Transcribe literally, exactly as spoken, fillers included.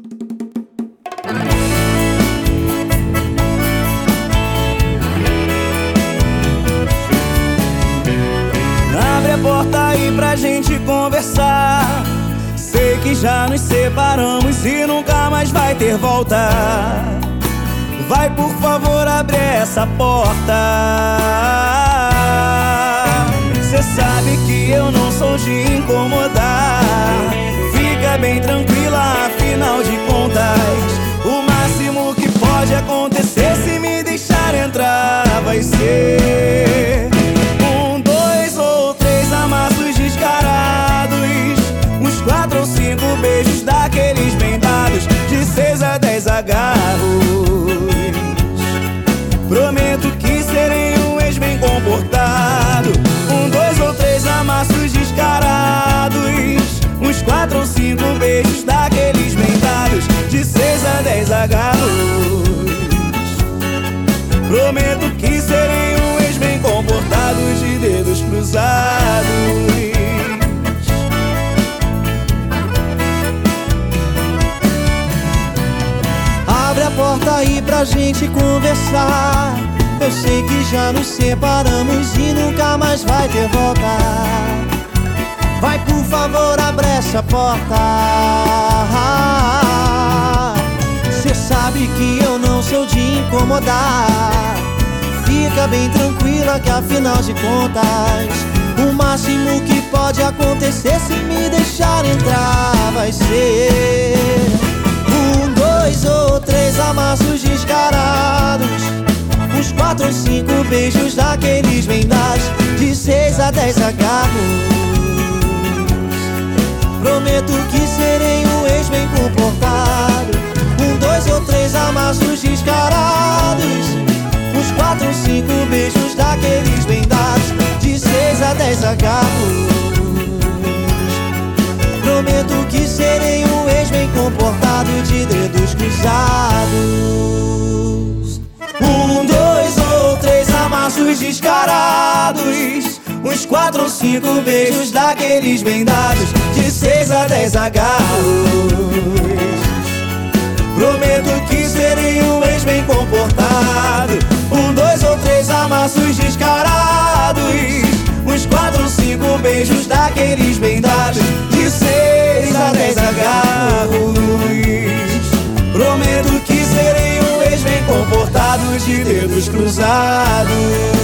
Abre a porta aí pra gente conversar. Sei que já nos separamos e nunca mais vai ter volta. Vai, por favor, abre essa porta. Cê sabe que eu não sou de incomodar. Fica bem tranquila, afinal de contas, o máximo que pode acontecer se me deixar entrar vai ser um, dois ou três amassos descarados, uns quatro ou cinco beijos daqueles bem dados, de seis a dez agarros. Prometo que serei um ex bem comportado. Um, dois ou três amassos descarados, uns quatro ou cinco beijos daqueles bem dados, de seis a dez agarros. Prometo que serei um ex bem comportado, de dedos cruzados. Abre a porta aí pra gente conversar. Eu sei que já nos separamos e nunca mais vai ter volta. Vai, por favor, abre essa porta. Cê sabe que eu não sou de incomodar. Fica bem tranquila que afinal de contas, o máximo que pode acontecer se me deixar entrar vai ser um, dois ou três amassos descarados, uns quatro ou cinco beijos daqueles bem dados, de seis a dez agarros. Prometo que serei um ex bem comportado. Um, dois ou três amassos descarados, uns quatro ou cinco beijos daqueles bem dados, de seis a dez agarros. Prometo que serei um ex bem comportado, de dedos cruzados. Um, dois ou três amassos descarados, uns quatro ou cinco beijos daqueles bem dados, de seis a dez agarros. Prometo que serei um ex bem comportado. Um, dois ou três amassos descarados, uns quatro ou cinco beijos daqueles bem dados, de seis a dez agarros. Prometo que serei um ex bem comportado, de dedos cruzados.